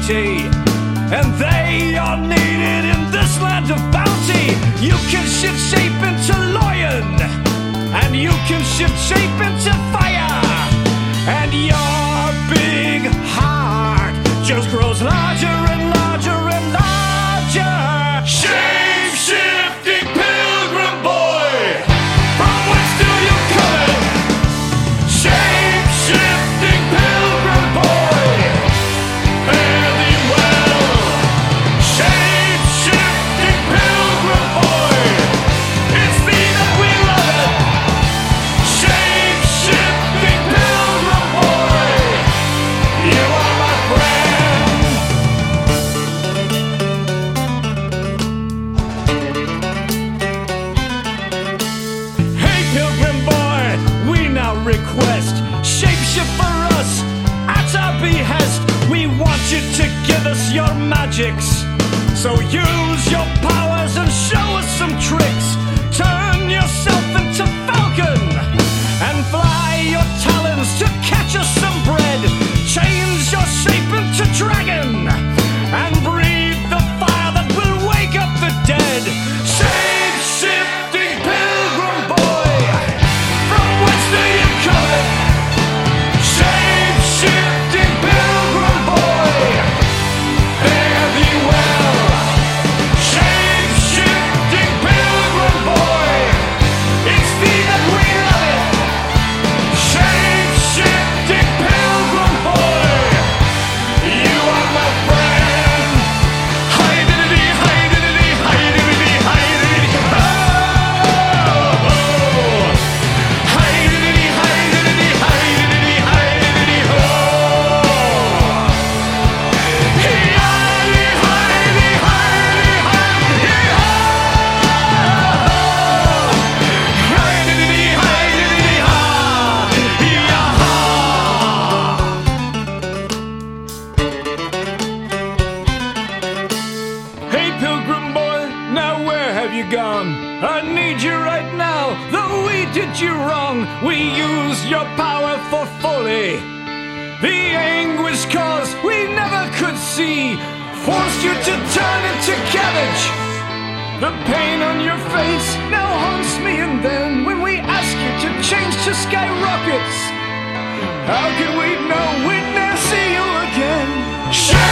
duty, and they are needed in this land of bounty. You can shift shape into lion, and you can shift shape into fire, and your big heart just grows larger and larger and larger. Shape-shifting pilgrim boy, from whence do you come? Shape-shifting pilgrim boy, fare thee well. Shape-shifting pilgrim boy, it's thee that we love. Shape-shifting pilgrim boy, you are my friend. Hey pilgrim boy, we now request shapeshift for us at our behest. We want you to give us your magics, so use your powers and show us some tricks. Turn yourself into falcon and fly your talons to catch us some bread. Change your shape into dragon and breathe the fire that will wake up the dead. Shape-shifting pilgrim boy, from whence do you come? Shape-shifting pilgrim boy, fare thee well. Shape-shifting pilgrim boy, it's thee that we love. Shape-shifting pilgrim boy, you are my friend. Hi-diddity, hi-diddity, hi-diddity, hi-diddity, oh, oh. Hi-diddity, hi-diddity, hi-diddity, hi-diddity, oh. Hi-di, hi-di, hi-di, hi-di, oh. Hi-diddity, hi-diddity, ha-di-ya-ha. Hey pilgrim boy, now where have you gone? I need you right now, though we did you wrong. We used your power for folly. The anguish caused we never could see forced you to turn into cabbage. The pain on your face now haunts me, and then when we ask you to change to skyrockets, how can we know we'd never see you again?